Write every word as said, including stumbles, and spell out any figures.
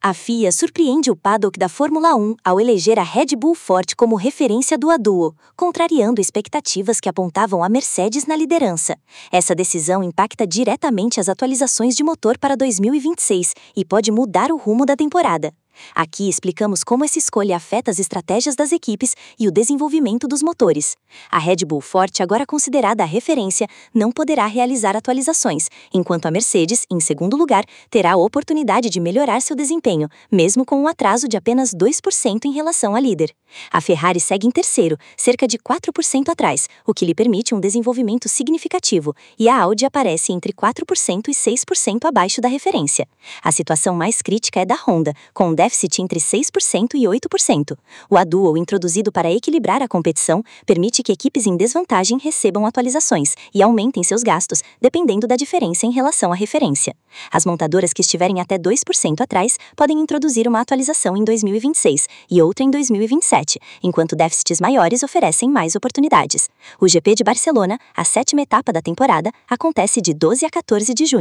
A F I A surpreende o paddock da Fórmula um ao eleger a Red Bull forte como referência do aduo, contrariando expectativas que apontavam a Mercedes na liderança. Essa decisão impacta diretamente as atualizações de motor para dois mil e vinte e seis e pode mudar o rumo da temporada. Aqui explicamos como essa escolha afeta as estratégias das equipes e o desenvolvimento dos motores. A Red Bull forte, agora considerada a referência, não poderá realizar atualizações, enquanto a Mercedes, em segundo lugar, terá a oportunidade de melhorar seu desempenho, mesmo com um atraso de apenas dois por cento em relação à líder. A Ferrari segue em terceiro, cerca de quatro por cento atrás, o que lhe permite um desenvolvimento significativo, e a Audi aparece entre quatro por cento e seis por cento abaixo da referência. A situação mais crítica é da Honda, com um déficit entre seis por cento e oito por cento. O aduo, introduzido para equilibrar a competição, permite que equipes em desvantagem recebam atualizações e aumentem seus gastos, dependendo da diferença em relação à referência. As montadoras que estiverem até dois por cento atrás podem introduzir uma atualização em dois mil e vinte e seis e outra em dois mil e vinte e sete, enquanto déficits maiores oferecem mais oportunidades. O G P de Barcelona, a sétima etapa da temporada, acontece de doze a quatorze de junho.